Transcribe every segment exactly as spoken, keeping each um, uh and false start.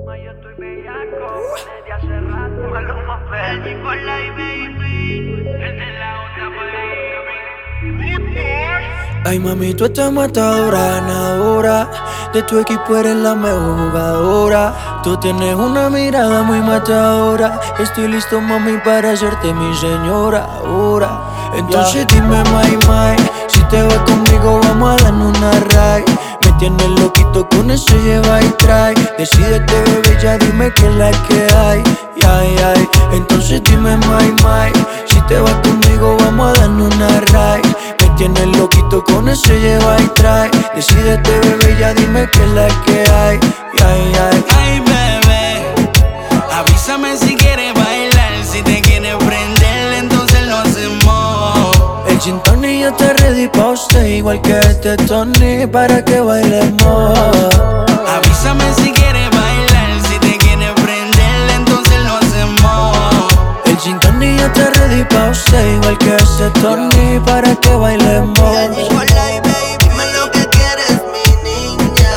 Ma, yo estoy bellaco desde hace rato. Paloma Pelli por la baby. El de la onda, baby. Ay mami, tú estás matadora, ganadora. De tu equipo eres la mejor jugadora. Tú tienes una mirada muy matadora. Estoy listo, mami, para hacerte mi señora ahora. Entonces yeah. Dime, my, my, si te vas conmigo vamos a darnos una ride. Me tienes loquito con ese lleva y trae. Decídete, bebé, ya dime qué es la que hay. Ay, ay, entonces dime, my, my, si te vas conmigo vamos a darnos una ride. Me tienes loquito con ese lleva y trae. Decídete, bebé, ya dime qué es la que hay. Ay, ay, ay, bebé, avísame si quieres bailar. Si te quieres prender, entonces lo hacemos. El gin tonic ya está ready pa' usted, igual que este Tony, para que bailemos. Avísame si quieres bailar. Si te quieres prender, entonces lo hacemos. El gin tonic ya está ready pa' usted, igual que este Tony, para que bailemos. Dime lo que quieres, mi niña.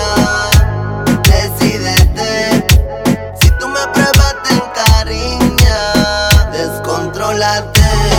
Decídete. Si tú me pruebas, te encariña. Descontrólate.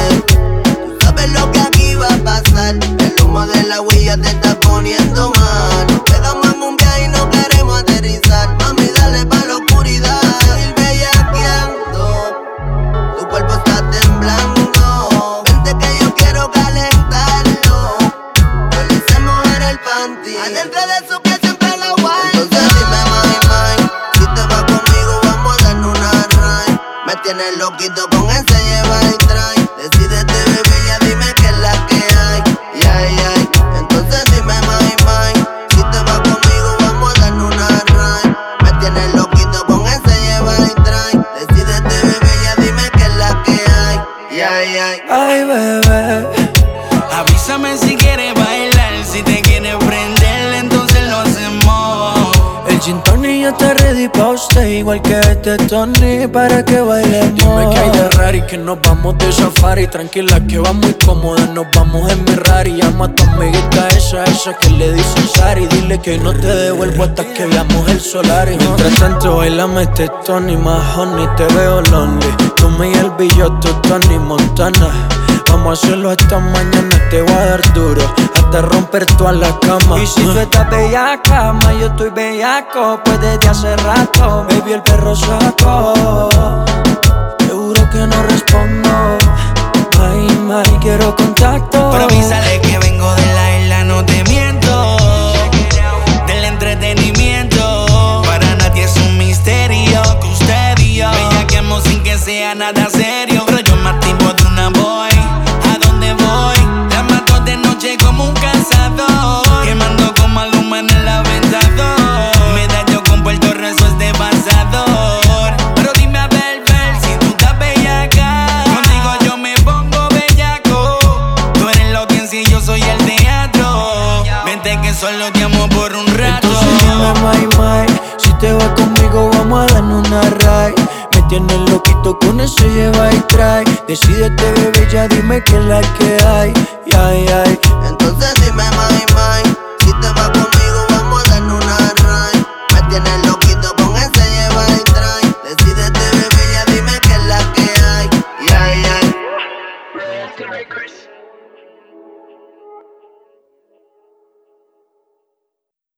Tú sabes lo que aquí va a pasar. El humo de la huilla te está poniendo mal. Nos pegamos en un viaje y no queremos aterrizar. Mami, dale pa' la oscuridad. Ir bellaqueando. Tu cuerpo está temblando. Vente que yo quiero calentarlo. Realicemos en el panty. Adentro de su piel siempre la aguanta. Entonces dime, mami, mami, si te vas conmigo vamos a darnos una ride. Me tienes loquito con ese lleva y trae. Decídete, bebé, ya dime qué es la que hay. Ay, ay, entonces dime, mami, mami, si te vas conmigo vamos a darnos una ride. Me tienes loquito con ese lleva y trae. Decídete, bebé, ya dime qué es la que hay. Ay, ay, ay, bebé, avísame si quieres bailar. Si te quieres prender, entonces lo hacemos. el gin tonic ya está ready pa' usted, igual que este Tony, para que bailemos. Dime que hay de raro y que nos vamos de safari. Tranquila que va muy cómoda, nos vamos en mi Rari. Llama a tu amiguita esa, esa que le dicen Sari. Dile que no te devuelvo hasta que veamos el solar. Y mientras tanto bailame este Tony, más honey, te veo lonely. Tú me y el billote, Tony Montana. Vamos a hacerlo hasta mañana, te voy a dar duro hasta romper toda la cama. Y si tú estás bellaca, ma, yo estoy bellaco, pues desde hace rato, baby, el perro saco. Seguro que no respondo. Ay, ay, quiero contacto. Pero avísale que vengo de la isla, no te miento. Del entretenimiento, para nadie es un misterio que usted y yo bellaqueamos sin que sea nada serio. Pero yo me activo de una boy. ¿A dónde voy? La mato de noche como un cazador, quemando con Maluma en el aventador. Medallo con Puerto Rezo es devastador. Pero dime a ver, ver si tú estás bellaca. Contigo yo me pongo bellaco. Tú eres la audiencia y yo soy el teatro. Vente que solo te amo por un rato. Entonces dime, my, my, si te vas conmigo vamos a darnos una ride. Me tienes loquito con ese lleva y trae. Decídete, bebé, ya dime qué es la que hay. Ay, ay, entonces dime, mami,